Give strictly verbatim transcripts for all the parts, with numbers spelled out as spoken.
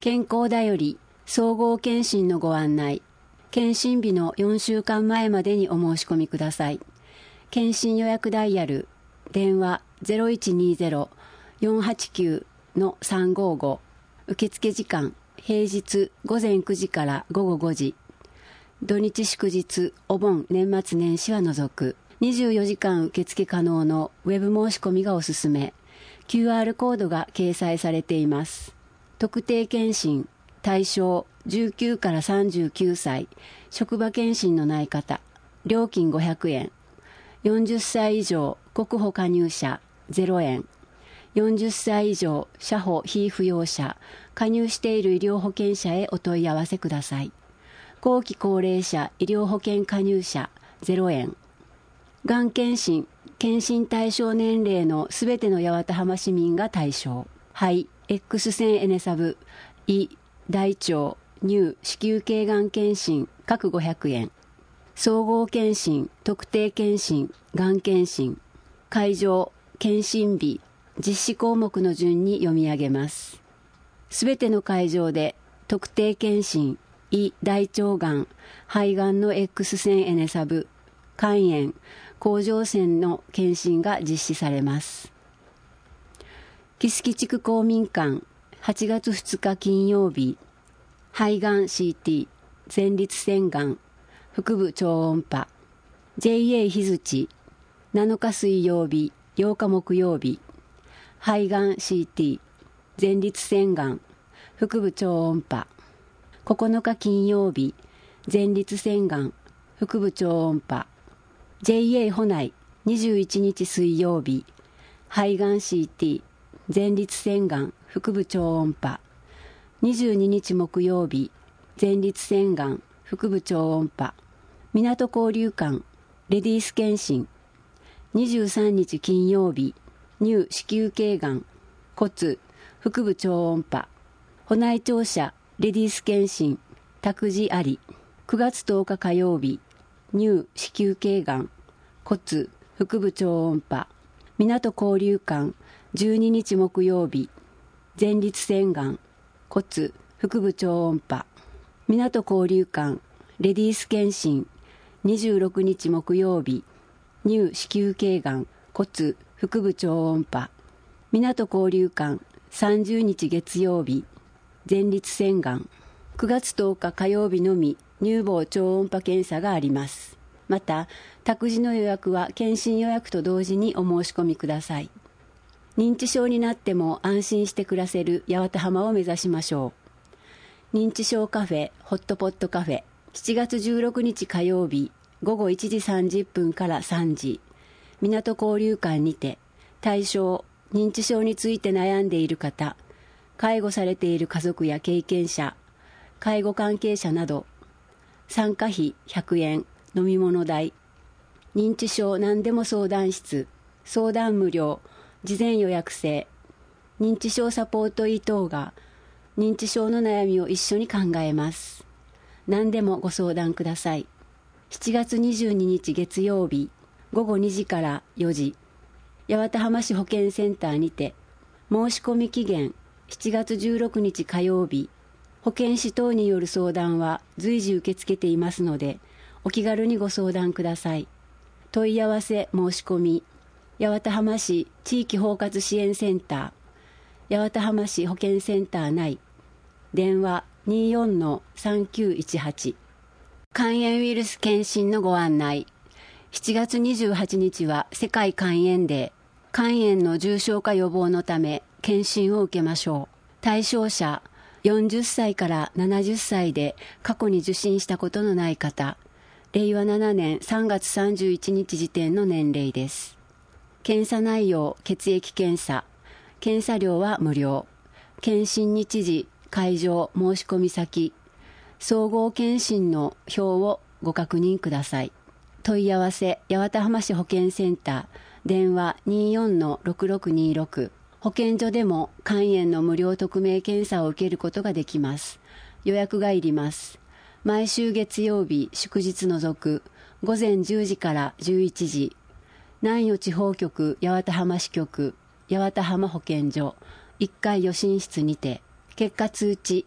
健康だより総合検診のご案内。検診日のよんしゅうかんまえまでにお申し込みください。検診予約ダイヤル、電話 ゼロいちにゼロ よんはちきゅう のさんごご。受付時間、平日ごぜんくじからごごごじ。土日祝日、お盆、年末年始は除く。にじゅうよじかん受付可能のウェブ申し込みがおすすめ。キューアール コードが掲載されています。特定健診、対象じゅうきゅうからさんじゅうきゅうさい、職場健診のない方、料金ごひゃくえん。よんじゅっさい以上、国保加入者、ゼロえん。よんじゅっさい以上、社保非扶養者、加入している医療保険者へお問い合わせください。後期高齢者医療保険加入者、ゼロえん。がん検診、検診対象年齢のすべての八幡浜市民が対象。肺、X 線エネサブ、胃、大腸、乳、子宮頸がん検診、各ごひゃくえん。総合検診、特定検診、がん検診。会場、検診日、実施項目の順に読み上げます。すべての会場で、特定検診、胃、大腸がん、肺がんの X 線エネサブ、肝炎、甲状腺の検診が実施されます。木敷地区公民館、はちがつふつか金曜日、肺がん シーティー、前立腺がん、腹部超音波、ジェイエー 日槌、なのか水曜日、ようか木曜日、肺がん シーティー、前立腺がん、腹部超音波、ここのか金曜日、前立腺がん、腹部超音波、ジェイエー 保内、にじゅういちにち水曜日、肺がん シーティー、前立腺がん、腹部超音波、にじゅうににち木曜日、前立腺がん、腹部超音波、港交流館、レディース検診、にじゅうさんにち金曜日、乳子宮頸がん、骨、腹部超音波、保内庁舎、レディース検診、託児あり、くがつとおか火曜日、乳子宮頸がん、骨、腹部超音波、港交流館、じゅうににち木曜日、前立腺がん、骨、腹部超音波、港交流館、レディース検診、にじゅうろくにち木曜日、乳子宮頸がん、骨、腹部超音波、港交流館、さんじゅうにち月曜日、前立腺がん、くがつとおか火曜日のみ乳房超音波検査があります。また、託児の予約は検診予約と同時にお申し込みください。認知症になっても安心して暮らせる八幡浜を目指しましょう。認知症カフェ、ホットポットカフェ、しちがつじゅうろくにち火曜日、ごごいちじさんじゅっぷんからさんじ、港交流館にて、対象、認知症について悩んでいる方、介護されている家族や経験者、介護関係者など、参加費ひゃくえん、飲み物代、認知症何でも相談室、相談無料、事前予約制、認知症サポート医等が認知症の悩みを一緒に考えます。何でもご相談ください。しちがつにじゅうににち月曜日、ごごにじからよじ、八幡浜市保健センターにて、申し込み期限しちがつじゅうろくにち火曜日、保健師等による相談は随時受け付けていますので、お気軽にご相談ください。問い合わせ申し込み、八幡浜市地域包括支援センター、八幡浜市保健センター内、電話 にじゅうよんのさんきゅういちはち。肝炎ウイルス検診のご案内。しちがつにじゅうはちにちは世界肝炎デー。肝炎の重症化予防のため検診を受けましょう。対象者、よんじゅっさいからななじゅっさいで過去に受診したことのない方、れいわななねんさんがつさんじゅういちにち時点の年齢です。検査内容、血液検査。検査料は無料。検診日時、会場、申し込み先。総合検診の表をご確認ください。問い合わせ、八幡浜市保健センター、電話 にじゅうよんのろくろくにろく。保健所でも肝炎の無料匿名検査を受けることができます。予約がいります。毎週月曜日、祝日除く、ごぜんじゅうじからじゅういちじ。南予地方局八幡浜支局、八幡浜保健所、いっかい予診室にて、結果通知、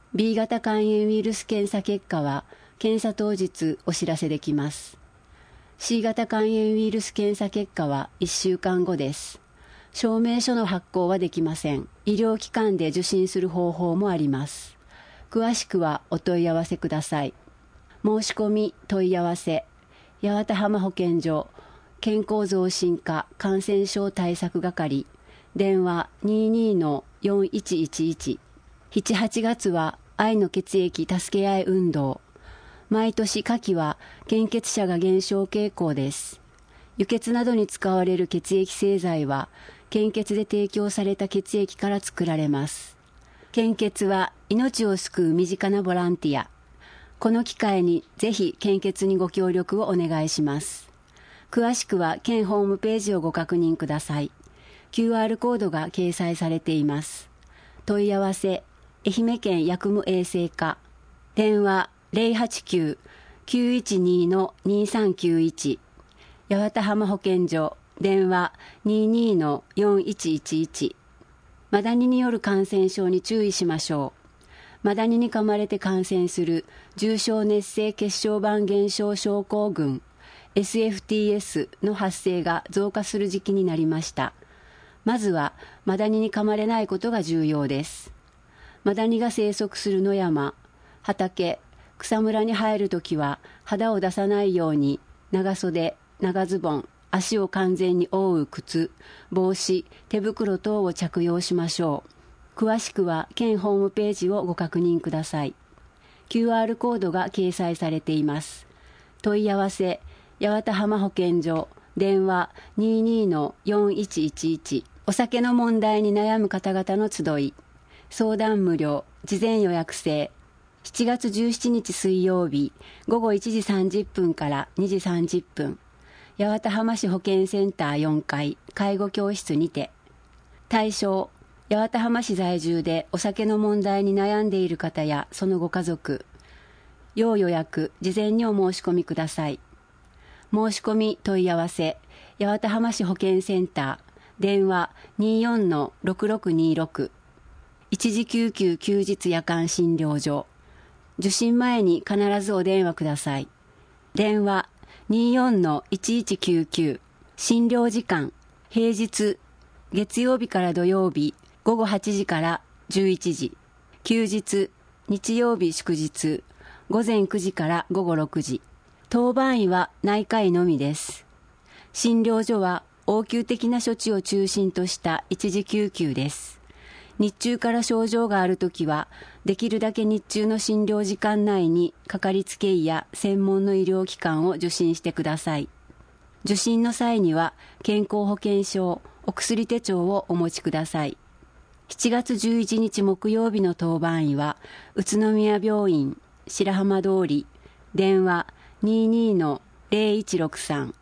ビー 型肝炎ウイルス検査結果は検査当日お知らせできます。C 型肝炎ウイルス検査結果はいっしゅうかんごです。証明書の発行はできません。医療機関で受診する方法もあります。詳しくはお問い合わせください。申し込み問い合わせ、八幡浜保健所健康増進課感染症対策係、電話 にじゅうにのよんいちいちいち。しち、はちがつは愛の血液助け合い運動。毎年夏季は献血者が減少傾向です。輸血などに使われる血液製剤は献血で提供された血液から作られます。献血は命を救う身近なボランティア。この機会にぜひ献血にご協力をお願いします。詳しくは県ホームページをご確認ください。キューアール コードが掲載されています。問い合わせ、愛媛県薬務衛生課。電話 ゼロはちきゅう きゅういちにのにさんきゅういち。八幡浜保健所。電話 にじゅうにのよんいちいちいち。マダニによる感染症に注意しましょう。マダニに噛まれて感染する重症熱性血小板減少症候群 エスエフティーエス の発生が増加する時期になりました。まずはマダニに噛まれないことが重要です。マダニが生息する野山、畑、草むらに入るときは肌を出さないように長袖、長ズボン、足を完全に覆う靴、帽子、手袋等を着用しましょう。詳しくは県ホームページをご確認ください。キューアール コードが掲載されています。問い合わせ、八幡浜保健所、電話 にじゅうにのよんいちいちいち。お酒の問題に悩む方々の集い。相談無料、事前予約制。しちがつじゅうしちにち水曜日、ごごいちじさんじゅっぷんからにじさんじゅっぷん。八幡浜市保健センターよんかい、介護教室にて。対象、八幡浜市在住でお酒の問題に悩んでいる方やそのご家族。要予約、事前にお申し込みください。申し込み問い合わせ、八幡浜市保健センター、電話 にじゅうよんのろくろくにろく。一時救急休日夜間診療所。受診前に必ずお電話ください。電話 にじゅうよんのいちいちきゅうきゅう。診療時間、平日、月曜日から土曜日、ごごはちじからじゅういちじ。休日、日曜日祝日、ごぜんくじからごごろくじ。当番医は内科医のみです。診療所は応急的な処置を中心とした一時救急です。日中から症状があるときは、できるだけ日中の診療時間内にかかりつけ医や専門の医療機関を受診してください。受診の際には健康保険証、お薬手帳をお持ちください。しちがつじゅういちにち木曜日の当番医は宇都宮病院白浜通り、電話 にじゅうにのぜろいちろくさん。